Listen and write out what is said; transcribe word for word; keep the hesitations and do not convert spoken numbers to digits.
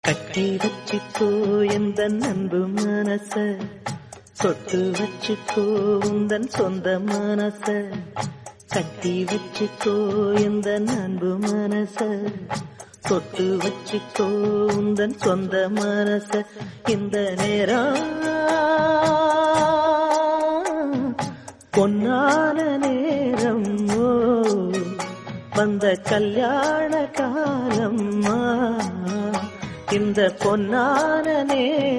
கட்டி வச்சுக்கோ எந்த அன்பு மனச, சொட்டு வச்சுக்கோ உந்தன் சொந்த மனச. கட்டி வச்சுக்கோ எந்த அன்பு மனச, சொட்டு வச்சுக்கோ உந்தன் சொந்த மனச. இந்த நேரம் பொன்னான நேரம், ஓ வந்த கல்யாண காலம். இந்த பொன்னான நேரம்